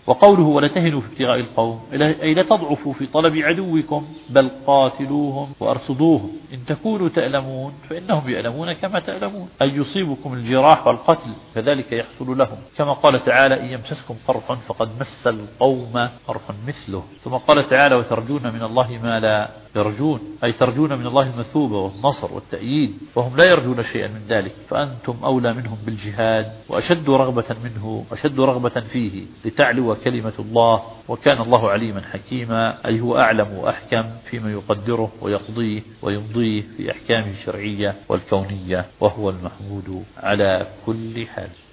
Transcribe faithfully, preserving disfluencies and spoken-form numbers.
وقوله ولا تهنوا في ابتغاء القوم أي لا تضعفوا في طلب عدوكم بل قاتلوهم وأرصدوهم إن تكونوا تألمون فإنهم يألمون كما تألمون أي يصيبكم الجراح والقتل كذلك يحصل لهم كما قال تعالى إن يمسسكم قرح فقد مس القوم قرح مثله ثم قال تعالى وترجون من الله ما لا يرجون أي ترجون من الله المثوبة والنصر والتأييد وهم لا يرجون شيئا من ذلك فأنتم أولى منهم بالجهاد وأشد رغبة منه أشد رغبة فيه لتعلو كلمة الله وكان الله عليما حكيما أي هو أعلم وأحكم فيما يقدره ويقضيه ويمضيه في أحكامه الشرعية والكونية وهو المحمود على كل حال.